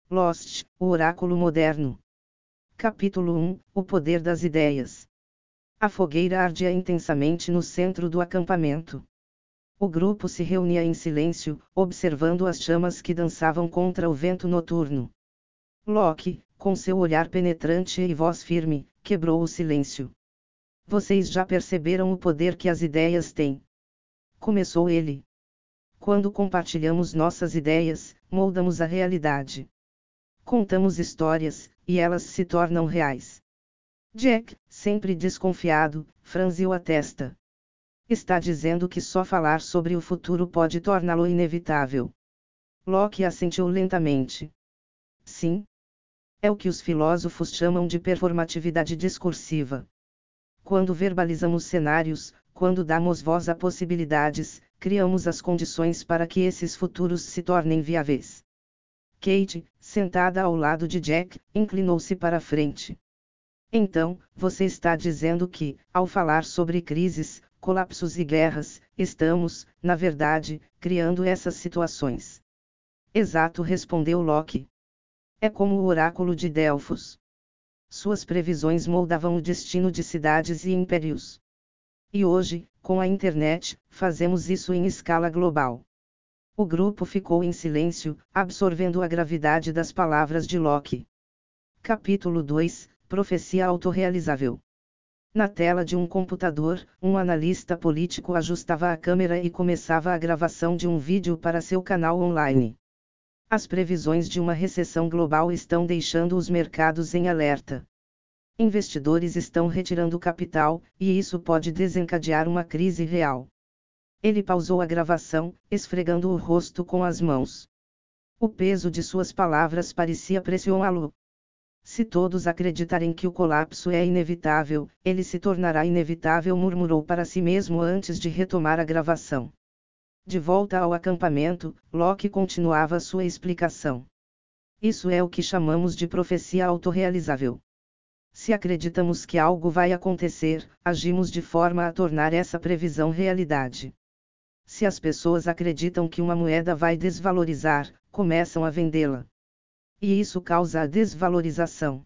Lost, o oráculo moderno. Capítulo 1, O poder das ideias. A fogueira ardia intensamente no centro do acampamento. O grupo se reunia em silêncio, observando as chamas que dançavam contra o vento noturno. Loki, com seu olhar penetrante e voz firme, quebrou o silêncio. Vocês já perceberam o poder que as ideias têm? Começou ele. Quando compartilhamos nossas ideias, moldamos a realidade. Contamos histórias, e elas se tornam reais. Jack, sempre desconfiado, franziu a testa. Está dizendo que só falar sobre o futuro pode torná-lo inevitável. Loki assentiu lentamente. Sim. É o que os filósofos chamam de performatividade discursiva. Quando verbalizamos cenários, quando damos voz a possibilidades, criamos as condições para que esses futuros se tornem viáveis. Kate, sentada ao lado de Jack, inclinou-se para a frente. Então, você está dizendo que, ao falar sobre crises, colapsos e guerras, estamos, na verdade, criando essas situações. Exato, respondeu Loki. É como o oráculo de Delfos. Suas previsões moldavam o destino de cidades e impérios. E hoje, com a internet, fazemos isso em escala global. O grupo ficou em silêncio, absorvendo a gravidade das palavras de Loki. Capítulo 2, Profecia autorrealizável. Na tela de um computador, um analista político ajustava a câmera e começava a gravação de um vídeo para seu canal online. As previsões de uma recessão global estão deixando os mercados em alerta. Investidores estão retirando capital, e isso pode desencadear uma crise real. Ele pausou a gravação, esfregando o rosto com as mãos. O peso de suas palavras parecia pressioná-lo. Se todos acreditarem que o colapso é inevitável, ele se tornará inevitável, murmurou para si mesmo antes de retomar a gravação. De volta ao acampamento, Loki continuava sua explicação. Isso é o que chamamos de profecia autorrealizável. Se acreditamos que algo vai acontecer, agimos de forma a tornar essa previsão realidade. Se as pessoas acreditam que uma moeda vai desvalorizar, começam a vendê-la. E isso causa a desvalorização.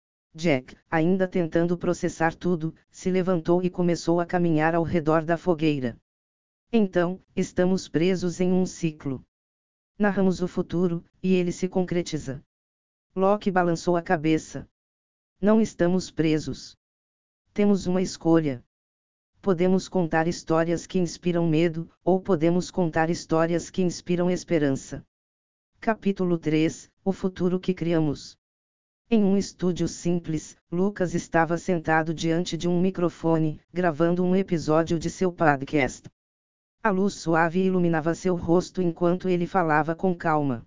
Jack, ainda tentando processar tudo, se levantou e começou a caminhar ao redor da fogueira. Então, estamos presos em um ciclo. Narramos o futuro, e ele se concretiza. Loki balançou a cabeça. Não estamos presos. Temos uma escolha. Podemos contar histórias que inspiram medo, ou podemos contar histórias que inspiram esperança. Capítulo 3, O futuro que criamos. Em um estúdio simples, Lucas estava sentado diante de um microfone, gravando um episódio de seu podcast. A luz suave iluminava seu rosto enquanto ele falava com calma.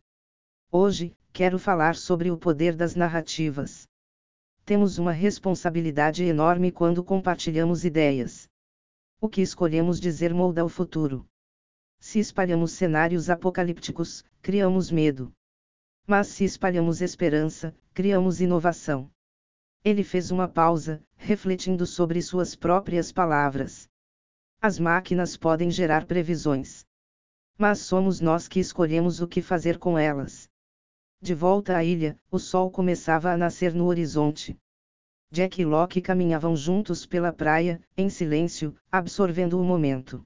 Hoje, quero falar sobre o poder das narrativas. Temos uma responsabilidade enorme quando compartilhamos ideias. O que escolhemos dizer molda o futuro. Se espalhamos cenários apocalípticos, criamos medo. Mas se espalhamos esperança, criamos inovação. Ele fez uma pausa, refletindo sobre suas próprias palavras. As máquinas podem gerar previsões. Mas somos nós que escolhemos o que fazer com elas. De volta à ilha, o sol começava a nascer no horizonte. Jack e Loki caminhavam juntos pela praia, em silêncio, absorvendo o momento.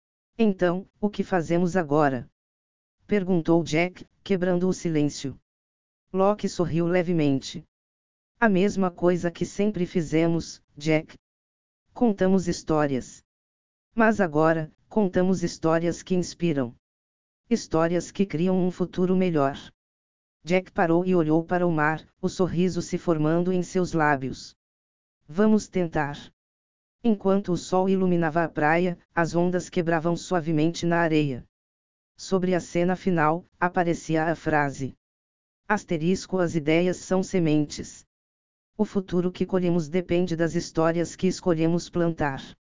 Então, o que fazemos agora? Perguntou Jack, quebrando o silêncio. Loki sorriu levemente. A mesma coisa que sempre fizemos, Jack. Contamos histórias. Mas agora, contamos histórias que inspiram. Histórias que criam um futuro melhor. Jack parou e olhou para o mar, o sorriso se formando em seus lábios. Vamos tentar. Enquanto o sol iluminava a praia, as ondas quebravam suavemente na areia. Sobre a cena final, aparecia a frase. Asterisco: as ideias são sementes. O futuro que colhemos depende das histórias que escolhemos plantar.